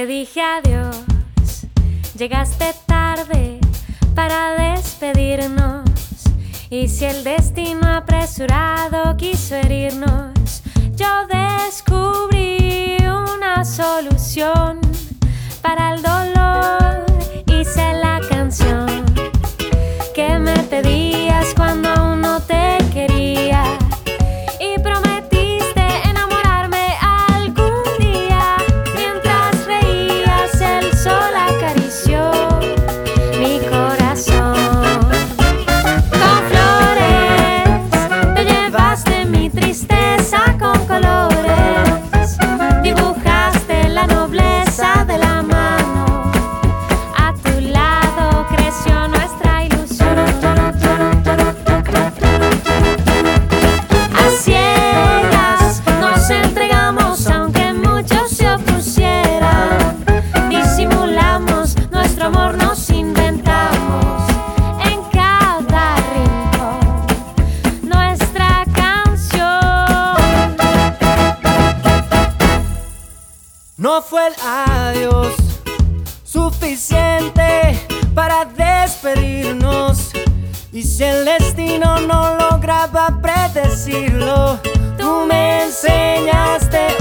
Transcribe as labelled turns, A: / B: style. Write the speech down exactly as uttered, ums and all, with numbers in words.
A: te dije adiós, llegaste tarde para despedirnos. Y si el destino apresurado quiso herirnos, yo descubrí una solución para el dolor. Hice la canción que me pedías cuando aún no te quería, y prometiste enamorarme algún día. Mientras reías, el sol acarició mi corazón. Con flores te llevaste mi tristeza, con colores dibujaste la nobleza de la mano. A tu lado creció nuestra ilusión. A ciegas nos entregamos aunque muchos se opusieran. Disimulamos nuestro amor, nos inventamos en cada rincón nuestra canción.
B: No fue el adiós suficiente para despedirnos, y si el destino no lograba predecirlo, tú me enseñaste